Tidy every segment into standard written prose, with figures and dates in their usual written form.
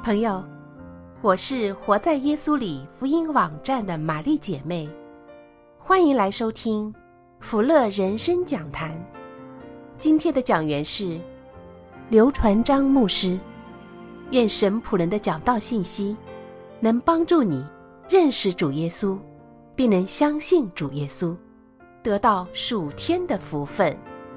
朋友，我是活在耶稣里福音网站的玛丽姐妹，欢迎来收听福乐人生讲坛。今天的讲员是刘传章牧师。愿神仆人的讲道信息能帮助你认识主耶稣，并能相信主耶稣，得到属天的福分。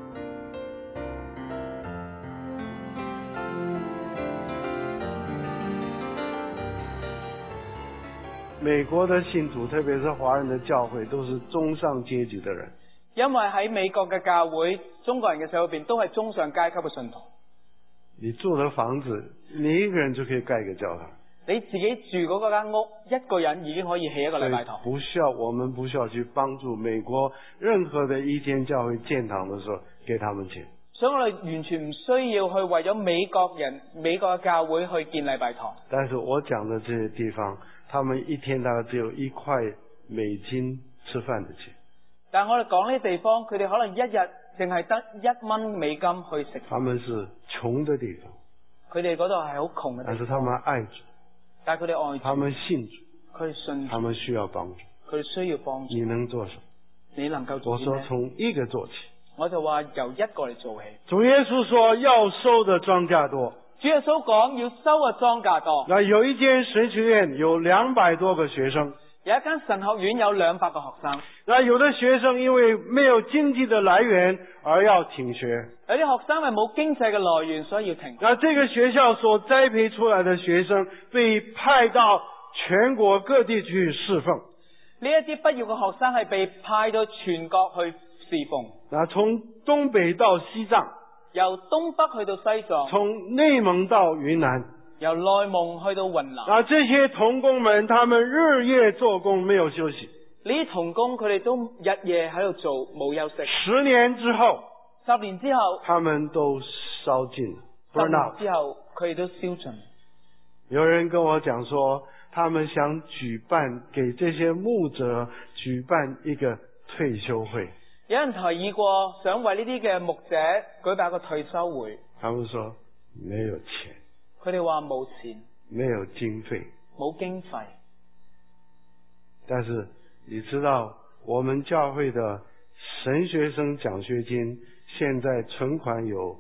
美國的信徒，特別是華人的教會，都是中上階級的人。 因為喺美國嘅教會，中國人嘅社會邊都係中上階級嘅信徒。 你住的房子，你一個人就可以蓋一個教堂。 你自己住嗰間屋，一個人已經可以起一個禮拜堂。 我們不需要去幫助美國任何的一間教會建堂的時候，給他們錢。 所以我哋完全唔需要去為咗美國嘅教會去建禮拜堂。 但是我講的這些地方，他們一天大概只有1塊美金吃飯的錢。 但係我哋講呢啲地方，佢哋可能一日淨係得1蚊美金去食飯。 他們是窮的地方， 佢哋嗰度係好窮嘅地方。 但是他們愛主， 但係佢哋愛主， 他們信主， 佢哋信主， 他們需要幫助， 佢哋需要幫助。 你能做什麼？ 你能夠做啲咩？ 我說從一個做起。 我就話由一個嚟做起。 主耶穌說要收的莊稼多。 主耶穌講要收嘅莊稼多。 那有一間神學院有200多個學生， 有一間神學院有200個學生。 那有的學生因為沒有經濟的來源而要停學。 有啲學生係冇經濟嘅來源，所以要停。 那這個學校所栽培出來的學生被派到全國各地去侍奉。 呢一啲畢業嘅學生係被派到全國去侍奉。 那從東北到西藏， 由東北去到西藏， 從內蒙到雲南， 由內蒙去到雲南。 這些同工們，他們日夜做工，沒有休息。 呢啲同工佢哋都日夜喺度做，冇休息。 10年之後 ，10年之後， 他們都燒盡了。 10年之後，佢哋都燒盡。 有人跟我講說，他們想舉辦給這些牧者舉辦一個退休會。 有人提議過，想為呢啲嘅牧者舉辦一個退休會。 他們說沒有錢。 佢哋話冇錢， 沒有經費， 冇經費。 但是你知道，我們教會的神學生獎學金現在存款有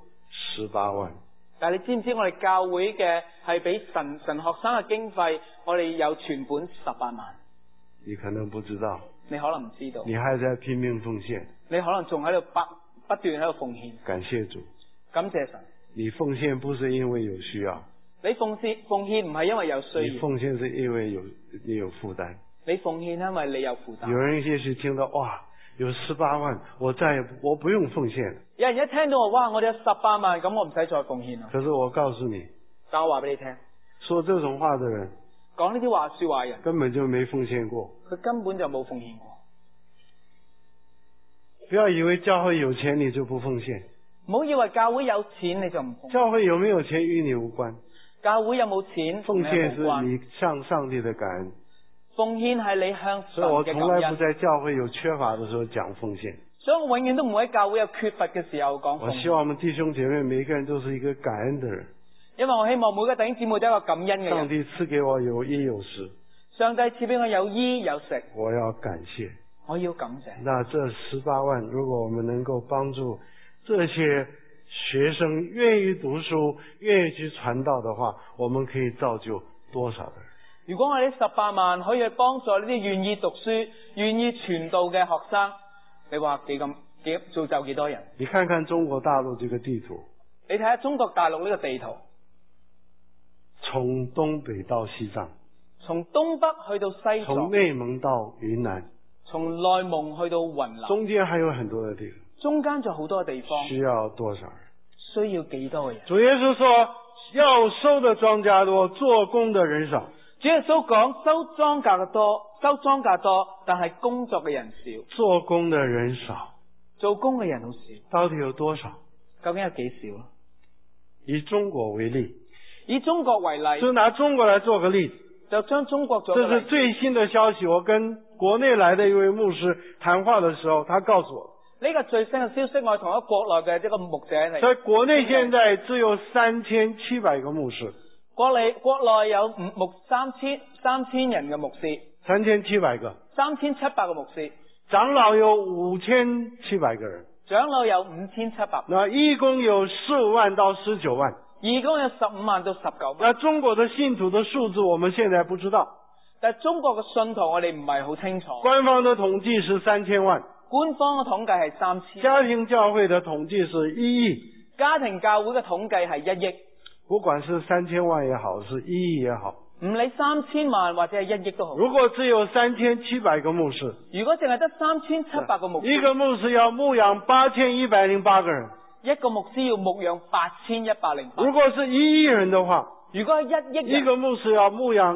18萬。 但係你知唔知我哋教會嘅係俾神學生嘅經費，我哋有存款18萬。 你可能不知道。 你可能唔知道。 你還在拼命奉獻。 你可能仲喺度不斷喺度奉獻。 感謝主。 感謝神。 你奉獻不是因為有需要。 你奉獻唔係因為有需要。 你奉獻是因為你有負擔。 你奉獻因為你有負擔。 有人也許聽到哇，有18萬，我不用奉獻。 有人一聽到哇，我哋有18萬，咁我唔使再奉獻啦。 可是我告訴你， 但我話俾你聽， 說這種話的人， 講呢啲話說話人根本就沒奉獻過。 佢根本就冇奉獻過。 不要以為教會有錢你就不奉獻。 唔好以為教會有錢你就唔奉獻。 教會有沒有錢與你無關。 教會有冇錢奉獻是你向上帝的感恩。 奉獻係你向神嘅感恩。 所以我從來不在教會有缺乏的時候講奉獻。 所以我永遠都唔會喺教會有缺乏嘅時候講奉獻。 我希望我們弟兄姐妹每一個人都是一個感恩的人。 因為我希望每個弟兄姊妹都係一個感恩嘅人。 上帝賜給我有衣有食。 上帝賜俾我有衣有食。 我要感謝。 我要感謝。 那這18萬，如果我們能夠幫助這些學生願意讀書、願意去傳道的話，我們可以造就多少的人？ 如果我哋18萬可以去幫助呢啲願意讀書、願意傳道嘅學生，你話造就幾多人？ 你看看中國大陸這個地圖， 你睇下中國大陸呢個地圖， 從東北到西藏， 從東北去到西藏， 從內蒙到雲南， 從內蒙去到雲南， 中間還有很多的地方， 中間就好多地方， 需要多少人？ 需要幾多個人？ 主耶穌說，要收的莊稼多，做工的人少。 主耶穌講收莊稼多，但係工作嘅人少。 做工的人少， 做工嘅人好少。 到底有多少？ 究竟有幾少？ 以中國為例。 以中國為例。 就拿中國來做個例子。 就將中國做個例子。 這是最新的消息，我跟國內來的一位牧師談話的時候，他告訴我。 呢個最新嘅消息，我同咗國內嘅一個牧者嚟。 在國內現在只有3700個牧師。 國內有3000人嘅牧師 ，3700個 ，3700個牧師， 長老有5700個人， 長老有5700， 那義工有15萬到19萬， 義工有15萬到19萬。 那中國的信徒的數字我們現在不知道， 但係中國嘅信徒我哋唔係好清楚。 官方的統計是3000萬， 官方嘅統計係3000， 家庭教會的統計是1億， 家庭教會嘅統計係1億。 不管是3000萬也好，是1億也好， 唔理3000萬或者係1億都好。 如果只有3700個牧師， 如果淨係得3700個牧師， 一個牧師要牧養8108個人， 一個牧師要牧養8108。 如果是1億人的話， 如果係1億人， 一個牧師要牧養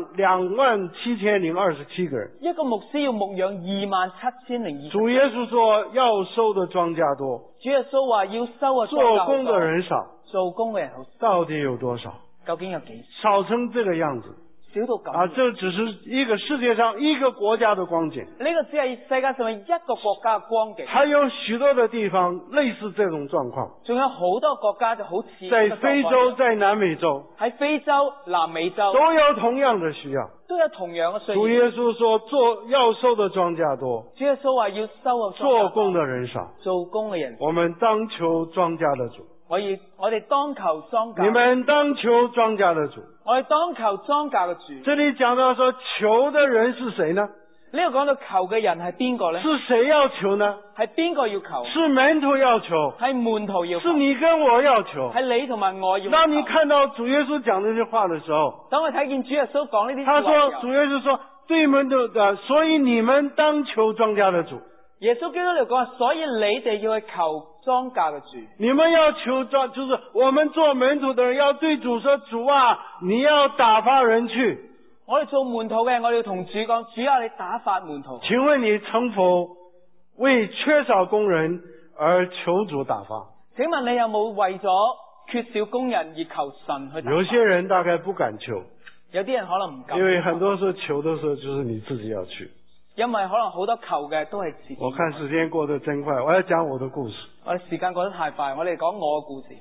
27027個人。 一個牧師要牧養27027。 主耶穌說要收的莊稼多， 主耶穌話要收嘅莊稼做工的人少， 做工嘅人好， 到底有多少？ 究竟有幾少成這個樣子少到咁啊！這只是一個世界上一個國家的光景， 呢個只係世界上一個國家嘅光景， 還有許多的地方類似這種狀況。 仲有好多國家就好似在非洲，在南美洲， 喺非洲、南美洲都有同樣的需要， 都有同樣嘅需要。 主耶穌說要收的莊稼多， 主耶穌話要收嘅莊稼多， 做工的人少， 做工嘅人少。 我們當求莊稼的主， 我哋當求莊稼， 你們當求莊稼的主。 我哋當求莊稼嘅主。 這裏講到說求的人是誰呢？ 呢度講到求嘅人係邊個呢？ 是誰要求呢？ 係邊個要求？ 是門徒要求， 係門徒要求， 是你跟我要求， 係你同埋我要求。 當你看到主耶穌講這句話的時候， 當我睇見主耶穌講呢啲他說主耶穌說對門徒的，所以你們當求莊稼的主。 耶穌基督嚟講，所以你哋要去求莊稼嘅主。 你們要求莊，就是我們做門徒的人要對主說：主啊，你要打發人去。 我哋做門徒嘅，我哋要同主講：主啊，你打發門徒。 請問你曾否為缺少工人而求主打發？ 請問你有冇為咗缺少工人而求神去打發？ 有些人大概不敢求， 有啲人可能唔敢， 因為很多時候求的時候就是你自己要去。 因為可能好多求嘅都係自己。 我看時間過得真快，我要講我的故事。 我哋時間過得太快，我哋講我嘅故事。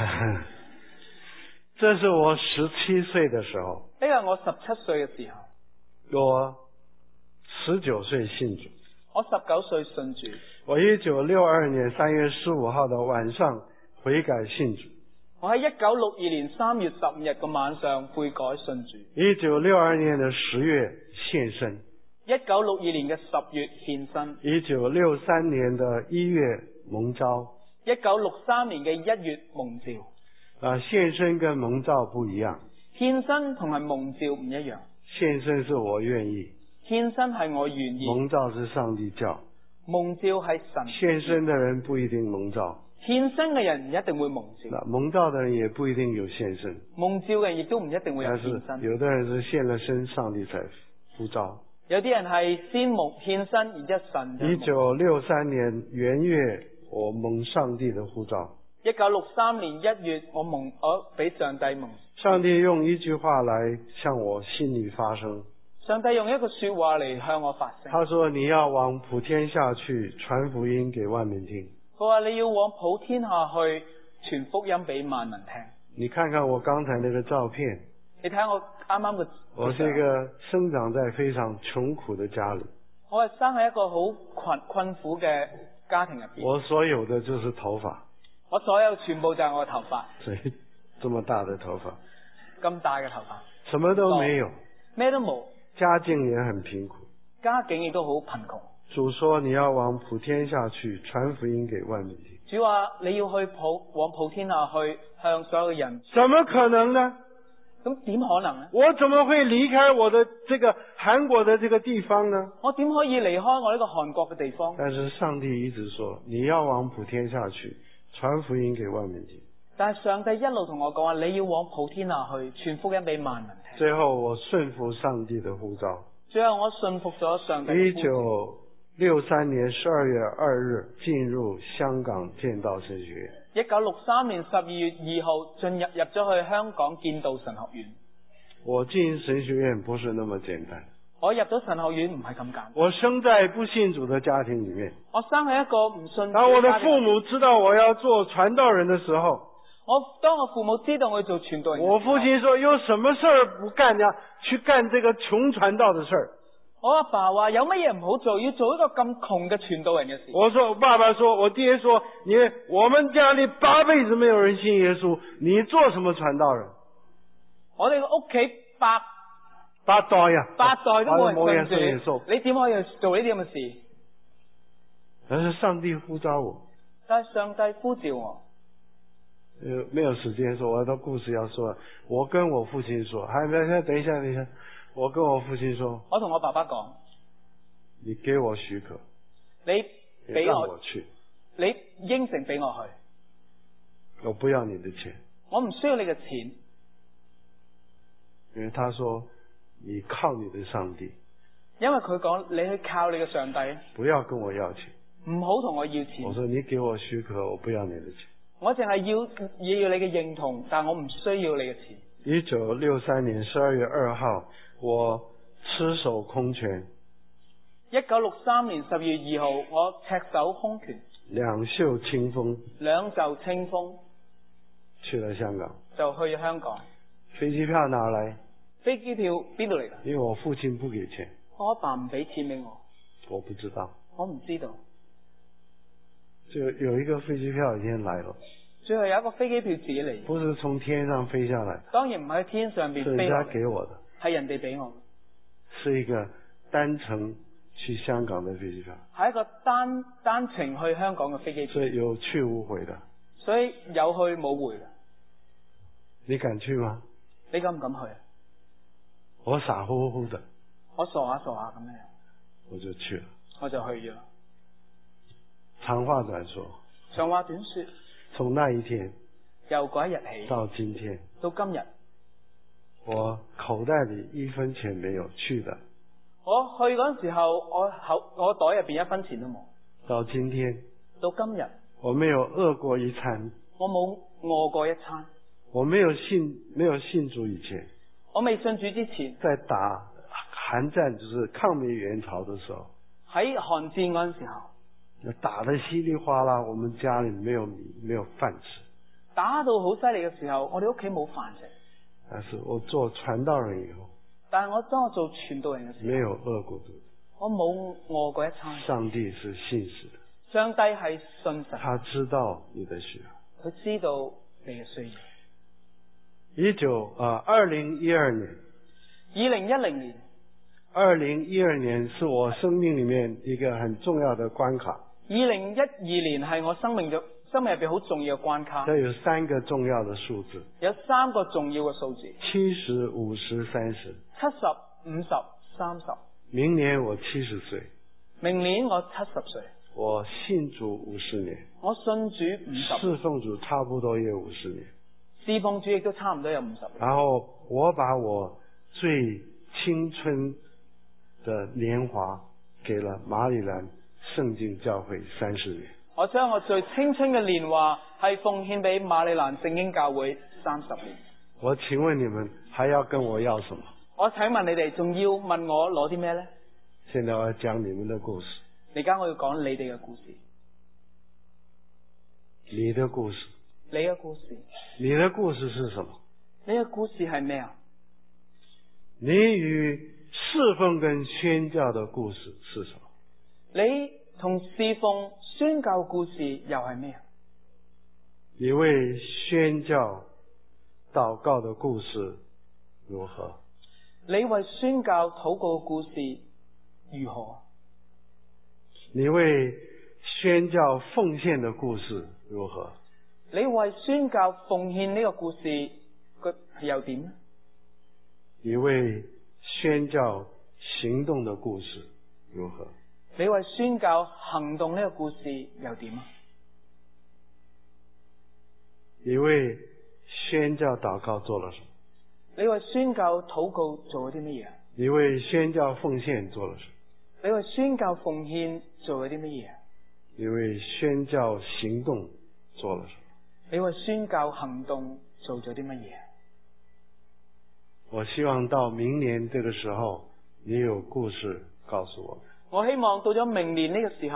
這是我17歲的時候。 呢個係我17歲嘅時候。 我19歲信主。 我19歲信主。 我1962年3月15號的晚上悔改信主。 我喺1962年3月15日嘅晚上悔改信主。 1962年的10月獻身。 1962年嘅10月獻身。 1963年的1月蒙召。 1963年嘅1月蒙召。 獻身跟蒙召不一樣。 獻身同埋蒙召唔一樣。 獻身是我願意。 獻身係我願意。 蒙召是上帝叫。 蒙召係神。 獻身的人不一定蒙召。 獻身嘅人唔一定會蒙召。 蒙召的人也不一定有獻身。 蒙召嘅人亦都唔一定會有獻身。 但是有的人是獻了身，上帝才呼召。 有啲人係先獻身，然之後神就。 1963年元月，我蒙上帝的呼召。 1963年1月，我俾上帝蒙。 上帝用一句話來向我心裏發聲。 上帝用一個說話嚟向我發聲。 他說：你要往普天下去，傳福音給萬民聽。 佢話你要往普天下去，傳福音俾萬民聽。 你看看我剛才那個照片。 你睇我啱啱嘅。 我是一個生長在非常窮苦的家裏。 我係生喺一個好困苦嘅家庭入邊。 我所有的就是頭髮。 我所有全部就係我的頭髮。 所以這麼大的頭髮。 咁大嘅頭髮。 什麼都沒有。 咩都冇。 家境也很貧苦。 家境亦都好貧窮。 主說你要往普天下去，傳福音給萬民聽。 主話你要往普天下去，向所有人。 怎麼可能呢？ 咁點可能呢？ 我怎麼會離開我的這個韓國的這個地方呢？ 我點可以離開我呢個韓國嘅地方？ 但是上帝一直說你要往普天下去，傳福音給萬民聽。 但係上帝一路同我講話，你要往普天下去，傳福音俾萬民聽。 最後我順服上帝的呼召。 最後我順服咗上帝嘅呼召。 1963年12月2日進入香港建道神學院。 1963年12月2號進入咗去香港建道神學院。 我進神學院不是那麼簡單。 我入咗神學院唔係咁簡單。 我生在不信主的家庭裏面。 我生喺一個唔信主嘅家庭。 當我的父母知道我要做傳道人的時候， 當我父母知道我要做傳道人嘅時候， 我父親說有什麼事兒不幹呀？去幹這個窮傳道的事兒。 我阿爸話有乜嘢唔好做，要做一個咁窮嘅傳道人嘅事。 我爸爸說，我爹說，我們家裏8輩子沒有人信耶穌，你做什麼傳道人？ 我哋屋企八代呀 ，8代都冇人信耶穌， 你點可以做呢啲咁嘅事？ 但是上帝呼召我， 但係上帝呼召我。 沒有時間說，我的故事要說。我跟我父親說，等一下，我跟我父親說， 我同我爸爸講， 你給我許可， 你俾讓我去， 你應承俾我去， 我不要你的錢， 我唔需要你嘅錢， 因為他說你靠你的上帝， 因為佢講你去靠你嘅上帝， 不要跟我要錢， 唔好同我要錢。 我說你給我許可，我不要你的錢。 我淨係要你嘅認同，但我唔需要你嘅錢。 1963年12月2號，我赤手空拳。 1963年12月2號，我赤手空拳， 兩袖清風，去了香港， 就去香港。 飛機票哪來？ 飛機票邊度嚟㗎？ 因為我父親不給錢。 我阿爸唔俾錢俾我。 我不知道。 我唔知道。 就有一個飛機票已經來了。 最後有一個飛機票自己嚟。 不是從天上飛下來。 當然唔係喺天上邊飛落嚟。 是人家給我的。 係人哋俾我。 是一個單程去香港的飛機票。係一個單程去香港嘅飛機票。 所以有去無回的。 所以有去冇回嘅。 你敢去嗎？ 你敢唔敢去？ 我傻乎乎的。 我傻下咁樣。 我就去了。 我就去咗。 長話短說。 長話短說。 從那一天。 由嗰一日起。 到今天。 到今日。 我口袋裏1分錢沒有去的。 我去嗰陣時候，我袋入邊1分錢都冇。 到今天。 到今日。 我沒有餓過一餐。 我冇餓過一餐。 我沒有信主以前。 我未信主之前。 在打韓戰，就是抗美援朝的時候。 喺韓戰嗰陣時候。 打得稀里嘩啦，我們家裏沒有米，沒有飯吃。 打到好犀利嘅時候，我哋屋企冇飯食。 但是我做傳道人以後。 但係當我做傳道人嘅時候。 沒有餓過肚子。 我冇餓過一餐。 上帝是信實的。 上帝係信實。 他知道你的需要。 佢知道你嘅需要。 2012年。 2010年。 2012年是我生命裏面一個很重要的關卡。 2012年係我生命入邊好重要嘅關卡。 這有3個重要的數字。 有3個重要嘅數字。 70、50、30。 70、50、30。 明年我70歲。 明年我70歲。 我信主50年。 我信主50。 侍奉主差不多也50年。 侍奉主亦都差唔多有50年。 然後我把我最青春的年華給了馬里蘭聖經教會30年。 我將我最青春嘅年華係奉獻俾馬里蘭聖經教會30年。 我請問你們還要跟我要什麼？ 我請問你哋仲要問我攞啲咩呢？ 現在我要講你們的故事。 而家我要講你哋嘅故事。 你的故事。 你嘅故事。 你的故事是什麼？ 你嘅故事係咩啊？ 你與侍奉跟宣教的故事是什麼？ 你同侍奉宣教故事又係咩啊？ 你為宣教禱告的故事如何？ 你為宣教禱告嘅故事如何？ 你為宣教奉獻的故事如何？ 你為宣教奉獻呢個故事又點呢？ 你為宣教行動的故事如何？ 你為宣教行動呢個故事又點啊？ 你為宣教禱告做了什麼？ 你為宣教禱告做咗啲乜嘢？ 你為宣教奉獻做了什麼？ 你為宣教奉獻做咗啲乜嘢？ 你為宣教行動做了什麼？ 你為宣教行動做咗啲乜嘢？ 我希望到明年這個時候，你有故事告訴我們。 我希望到咗明年呢個時候，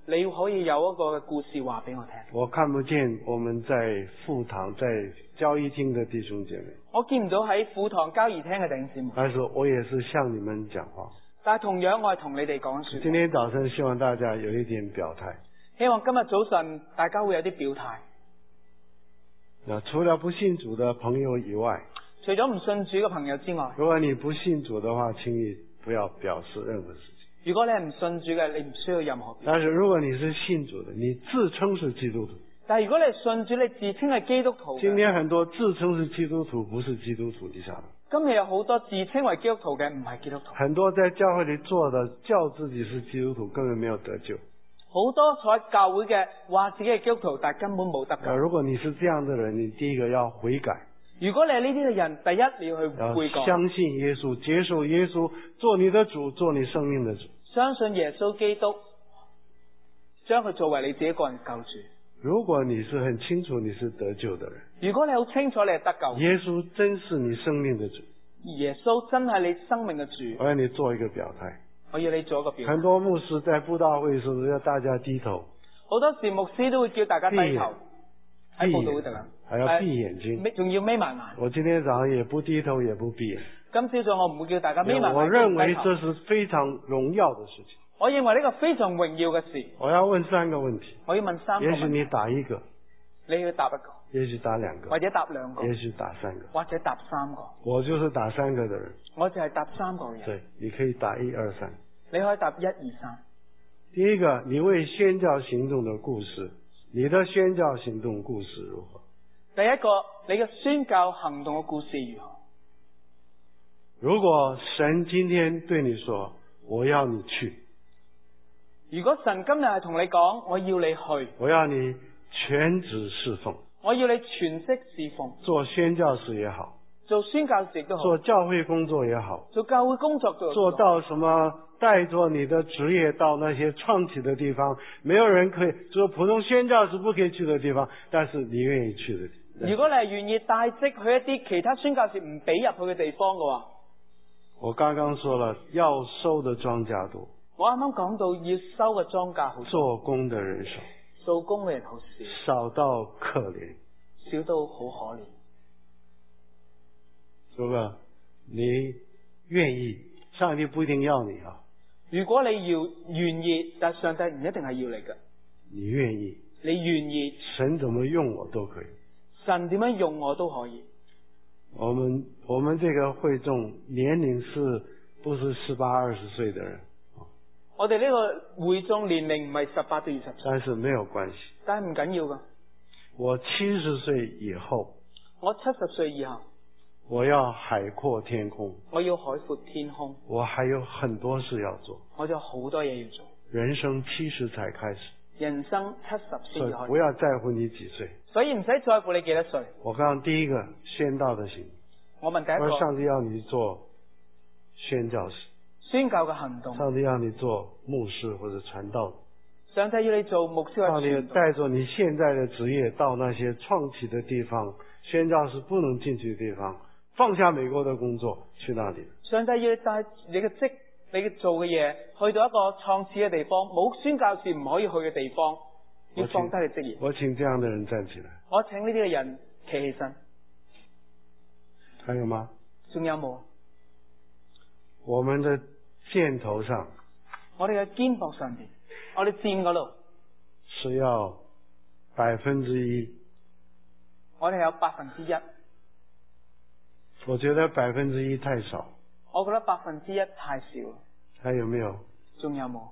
你可以有一個故事話俾我聽。 我看不見我們在父堂在交誼廳的弟兄姐妹， 我見唔到喺父堂交誼廳嘅弟兄姊妹， 但是我也是向你們講話。 但係同樣我係同你哋講說話。 今天早晨希望大家有一點表態。 希望今日早晨大家會有啲表態。 除了不信主的朋友以外， 除咗唔信主嘅朋友之外， 如果你不信主的話，請你不要表示任何事情。 如果你係唔信主嘅，你唔需要任何表態。 但是如果你是信主的，你自稱是基督徒。 但係如果你係信主，你自稱係基督徒。 今天很多自稱是基督徒，不是基督徒，你曉得？ 今日有好多自稱為基督徒嘅，唔係基督徒。 很多在教會裏做的，叫自己是基督徒，根本沒有得救。 好多坐喺教會嘅話自己係基督徒，但係根本冇得救。 如果你是這樣的人，你第一個要悔改。 如果你係呢啲嘅人，第一你要去悔改， 相信耶穌，接受耶穌做你的主，做你生命的主。 相信耶穌基督，將佢作為你自己個人救主。 如果你是很清楚你是得救的人， 如果你好清楚你係得救， 耶穌真是你生命的主， 耶穌真係你生命嘅主， 我要你做一個表態。 我要你做一個表態。 很多牧師在佈道會時候要大家低頭， 好多時牧師都會叫大家低頭喺佈道會度啊， 還要閉眼睛， 仲要眯埋眼。 我今天早上也不低頭，也不閉眼。 今朝早我唔會叫大家眯埋眼。 我認為這是非常榮耀的事情。 我認為呢個非常榮耀嘅事。 我要問3個問題。 我要問3個問題。 也許你答一個， 你要答一個， 也許答2個， 或者答2個， 也許答3個， 或者答3個。 我就是答3個的人。 我就係答3個嘅人。 對，你可以答1、2、3。 你可以答1、2、3。 第一個，你為宣教行動的故事，你的宣教行動故事如何？ 第一個，你嘅宣教行動嘅故事如何？ 如果神今天對你說，我要你去。 如果神今日係同你講，我要你去， 我要你全職侍奉， 我要你全職侍奉， 做宣教士也好， 做宣教士亦都好， 做教會工作也好， 做教會工作都好， 做到什麼帶着你的職業到那些創啟的地方，沒有人可以做普通宣教士不可以去的地方，但是你願意去的地方。 如果你係願意帶職去一啲其他宣教士唔俾入去嘅地方嘅話， 我剛剛說了，要收的莊稼多。 我啱啱講到要收嘅莊稼好多， 做工的人少， 做工嘅人好少， 少到可憐， 少到好可憐。 如果你願意，上帝不一定要你啊。 如果你願意，但上帝唔一定係要你嘅。 你願意， 你願意， 神怎麼用我都可以。 神點樣用我都可以。 我們這個會眾年齡不是18、20歲的人。 我哋呢個會眾年齡唔係18到20歲， 但是沒有關係， 但係唔緊要噶。 我70歲以後， 我70歲以後， 我要海闊天空， 我要海闊天空， 我還有很多事要做， 我就好多嘢要做。 人生70才開始， 人生70先開始， 不要在乎你幾歲， 所以唔使在乎你幾多歲。 我剛剛第一個宣道的行， 我問第一個， 上帝要你做宣教士。 宣教嘅行動， 上帝要你做牧師或者傳道， 上帝要你做牧師或者傳道， 上帝帶着你現在的職業到那些創啟的地方，宣教士不能進去的地方，放下美國的工作去那裏。 上帝要你帶你嘅職，你嘅做嘅嘢去到一個創始嘅地方，冇宣教士唔可以去嘅地方，要放低你職業。 我請這樣的人站起來。 我請呢啲嘅人企起身。 還有嗎？ 仲有冇？ 我們的箭頭上， 我哋嘅肩膊上邊，我哋箭嗰度是要1%， 我哋有1%。 我覺得1%太少。 我覺得1%太少。 還有沒有？ 仲有冇？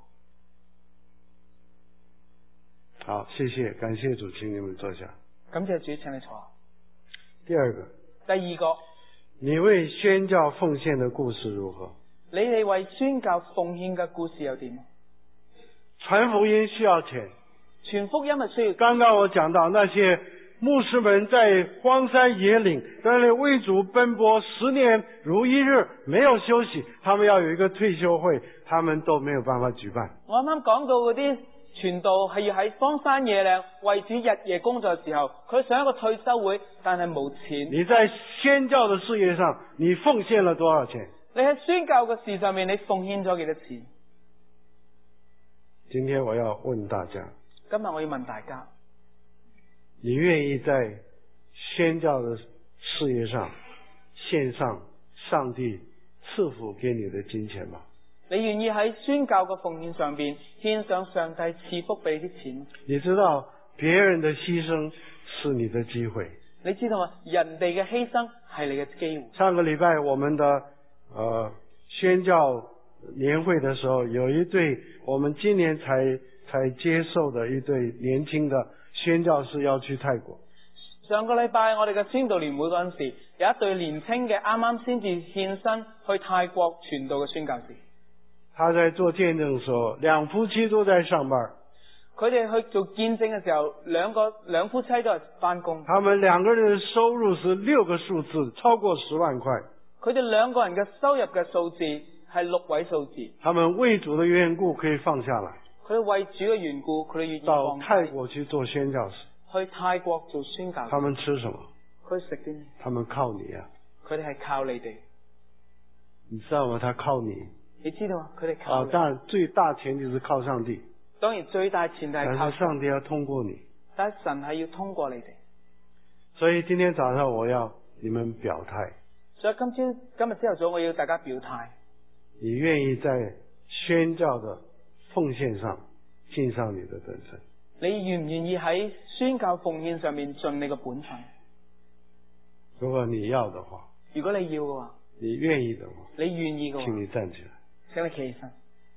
好，謝謝，感謝主，請你們坐下。 感謝主，請你坐。 第二個， 第二個， 你為宣教奉獻的故事如何？ 你哋為宣教奉獻嘅故事又點？ 傳福音需要錢， 傳福音係需要。 剛剛我講到那些牧師們在荒山野嶺，在那裏為主奔波10年如一日，沒有休息。他們要有一個退休會，他們都沒有辦法舉辦。 我啱啱講到嗰啲傳道係要喺荒山野嶺為主日夜工作嘅時候，佢想一個退休會，但係冇錢。 你在宣教的事業上，你奉獻了多少錢？ 你喺宣教嘅事上面，你奉獻咗幾多錢？ 今天我要问大家， 今日我要問大家， 你願意在宣教的事業上獻上上帝賜福給你的金錢嗎？ 你願意喺宣教嘅奉獻上邊獻上上帝賜福俾你啲錢？ 你知道別人的犧牲是你的機會。 你知道嗎？人哋嘅犧牲係你嘅機會。 上個禮拜我們的宣教年會的時候，有一對我們今年才接受的一對年輕的宣教士要去泰國。 上個禮拜我哋嘅宣道年會嗰陣時，有一對年輕嘅啱啱先至獻身去泰國傳道嘅宣教士。 他在做見證的時候，兩夫妻都在上班。 佢哋去做見證嘅時候，兩夫妻都係翻工。 他們兩個人的收入是6個數字，超過10萬塊。 佢哋兩個人嘅收入嘅數字係6位數字。 他們為主的緣故可以放下來。 佢哋為主嘅緣故，佢哋願意到泰國去做宣教士。 去泰國做宣教士。 他們吃什麼？ 佢食啲咩？ 他們靠你啊！ 佢哋係靠你哋。 你知道嗎？他靠你。 你知道嗎？佢哋靠你。 當然最大前提是靠上帝。 當然最大前提係靠但是上帝要通過你。 但係神係要通過你哋。 所以今天早上我要你們表態。 所以今日朝頭早我要大家表態。 你願意在宣教的奉獻上盡上你的本分？ 你願唔願意喺宣教奉獻上面盡你嘅本分？ 如果你要的話， 如果你要嘅話， 你願意的話， 你願意嘅話， 請你站起來， 請你企起身，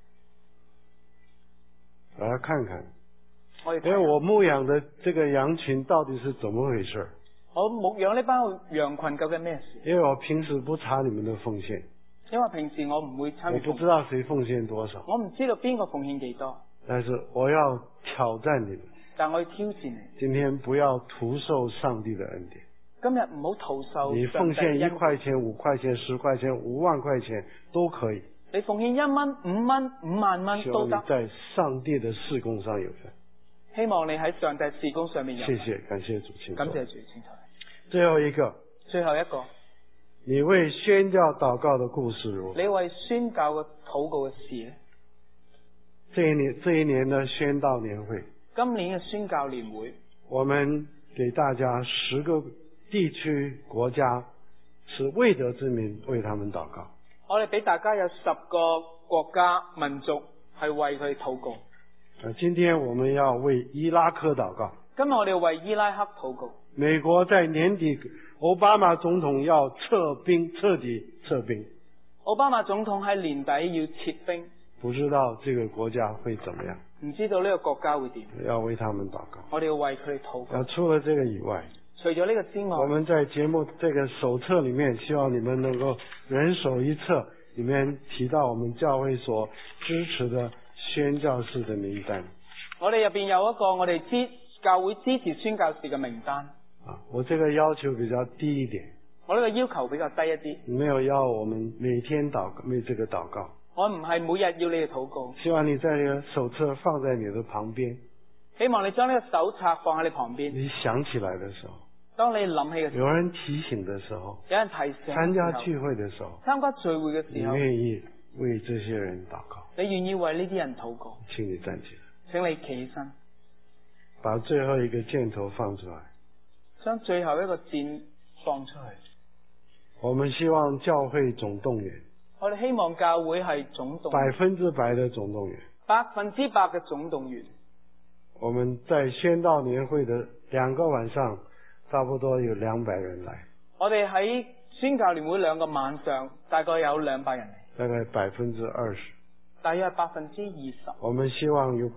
我要看看， 因為我牧養的這個羊群到底是怎麼回事？ 我牧養呢班羊群究竟咩事？ 因為我平時不查你們的奉獻， 因為平時我唔會參與， 我不知道誰奉獻多少， 我唔知道邊個奉獻幾多。 但是我要挑戰你們， 但我要挑戰你。 今天不要徒受上帝的恩典。 今日唔好徒受。 你奉獻1塊錢、5塊錢、10塊錢、5萬塊錢都可以。 你奉獻1蚊、5蚊、5萬蚊都得。 希望你在上帝的事工上有份。 希望你喺上帝事工上面有份。 謝謝，感謝主，請坐。 感謝主，請坐。 最後一個。 最後一個。 你為宣教禱告的故事如何？ 你為宣教嘅禱告嘅事咧？ 這一年的宣道年會， 今年嘅宣教年會， 我們給大家10個地區國家是未得之民，為他們禱告。 我哋俾大家有10個國家民族係為佢哋禱告。 今天我們要為伊拉克禱告。 今日我哋為伊拉克禱告。 美國在年底，奧巴馬總統要徹底撤兵。 奧巴馬總統喺年底要撤兵。 不知道這個國家會怎麼樣？ 唔知道呢個國家會點？ 要為他們禱告。 我哋要為佢哋禱告。 除了這個以外， 除咗呢個之外， 我們在節目這個手冊裏面，希望你們能夠人手一冊，裏面提到我們教會所支持的宣教士的名單。 我哋入邊有一個我哋教會支持宣教士嘅名單。 我這個要求比較低一點。 我呢個要求比較低一啲。 沒有要我們每天為這個禱告。 我唔係每日要你哋禱告。 希望你在這個手冊放在你的旁邊。 希望你將呢個手冊放喺你旁邊。 你想起來的時候。 當你諗起嘅時候。 有人提醒的時候。 有人提醒。 參加聚會的時候。 參加聚會嘅時候。 你願意為這些人禱告。 你願意為呢啲人禱告。 請你站起來。 請你企起身。 把最後一個箭頭放出來。 將最後一個箭放出去。 我們希望教會總動員。 我哋希望教會係總動員。 100%的總動員。 100%嘅總動員。 我們在宣道年會的2個晚上，差不多有200人來。 我哋喺宣教年會2個晚上，大概有200人嚟。 大概20%。 大約係20%。 我們希望有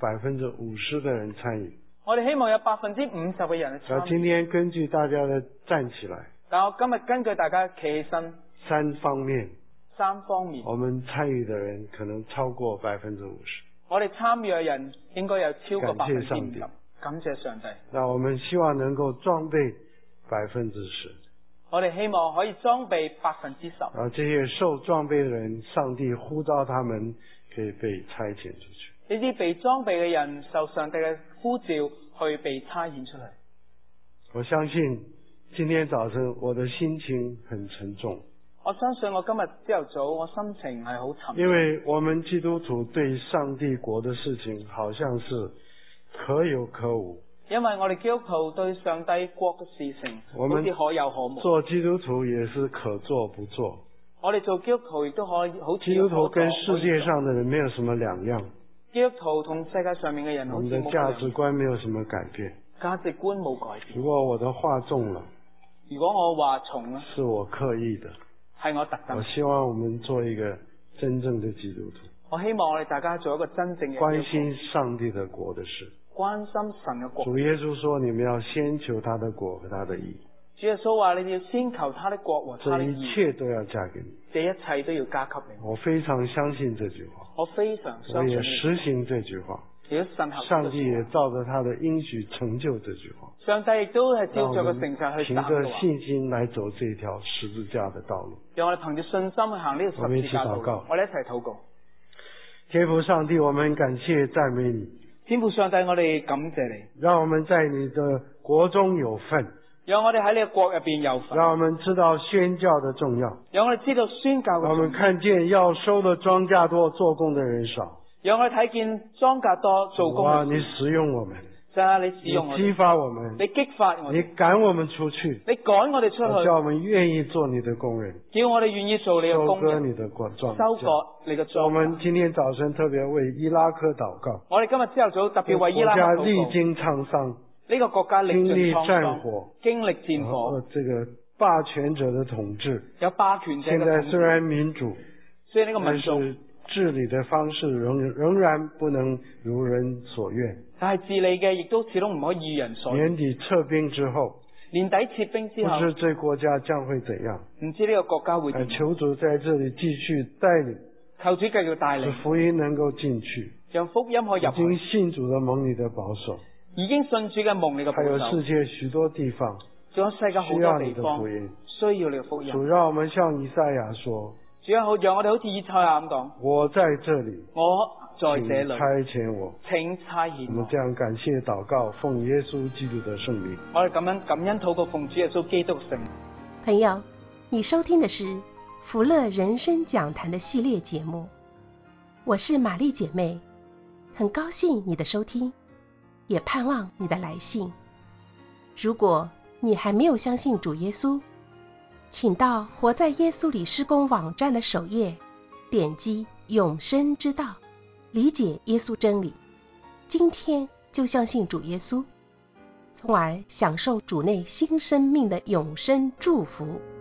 50%的人參與。 我哋希望有50%嘅人參與。 今天根據大家的站起來。 但我今日根據大家企起身。 3方面。 我們參與的人可能超過50%。 我哋參與嘅人應該有超過50%。感謝上帝。 那我們希望能夠裝備10%。 我哋希望可以裝備10%。 這些受裝備的人，上帝呼召他們可以被差遣出去。 呢啲被裝備嘅人受上帝嘅呼召去被差遣出嚟。 我相信今天早晨我的心情很沉重。 我相信我今日朝頭早我心情係好沉。 因為我們基督徒對上帝國的事情好像是可有可無。 因為我哋基督徒對上帝國嘅事情好似可有可無。 做基督徒也是可做不做。 我哋做基督徒亦都可以好似基督徒跟世界上的人沒有什麼兩樣。 基督徒同世界上面嘅人好似冇兩樣。 我們的價值觀沒有什麼改變。 價值觀冇改變。 如果我的話重了， 如果我話重咧， 是我刻意的。 係我特登。 我希望我們做一個真正的基督徒。 我希望我哋大家做一個真正嘅關心上帝的國的事。 關心神嘅國。 主耶穌說：你們要先求他的國和他的義。 主耶穌話：你哋要先求他的國和他的義。 這一切都要加給你。 這一切都要加給你。 我非常相信這句話。 我非常相信。 我也實行這句話。上帝也照着他的應許成就這句話。上帝亦都係照着個誠實去行。憑着信心來走這條十字架的道路。讓我哋憑着信心去行呢個十字架道路。我哋一齊禱告。天父上帝，我們感謝讚美你。天父上帝，我哋感謝你。讓我們在你的國中有份。讓我哋喺你嘅國入邊有份。讓我們知道宣教的重要。讓我哋知道宣教嘅重要。讓我們看見要收的莊稼多，做工的人少。讓我哋睇見莊稼多，做工的人少。你使用我們。神啊，你使用我們。你激發我們。你激發我們。你趕我們出去。你趕我哋出去。叫我們願意做你的工人。叫我哋願意做你嘅工人。收割你的莊稼。收割你嘅莊稼。我們今天早晨特別為伊拉克禱告。我哋今日朝頭早特別為伊拉克禱告。國家歷經滄桑。呢個國家歷經滄桑。經歷戰火。這個霸權者的統治。有霸權者嘅統治。現在雖然民主。雖然呢個民主。治理的方式仍然不能如人所願，但係治理嘅亦都始終唔可以如人所願。年底撤兵之後，年底撤兵之後，不知這國家將會怎樣？唔知呢個國家會點樣？求主在這裏繼續帶領，求主繼續帶領，使福音能夠進去，讓福音可以入去。已經信主的蒙你的保守，已經信主嘅蒙你嘅保守。還有世界許多地方，仲有世界好多地方需要你嘅福音。主讓我們向以賽亞說。主要好，讓我哋好似以賽亞咁講。我在這裏，我在這裏，請差遣我，請差遣我。我們這樣感謝禱告，奉耶穌基督的聖名。我哋咁樣感恩禱告，奉主耶穌基督的聖名。 朋友，你收聽的是福樂人生講壇的系列節目，我是瑪麗姐妹，很高興你的收聽，也盼望你的來信。如果你還沒有相信主耶穌，請到活在耶穌裡事工網站的首頁，點擊永生之道，理解耶穌真理。今天就相信主耶穌，從而享受主內新生命的永生祝福。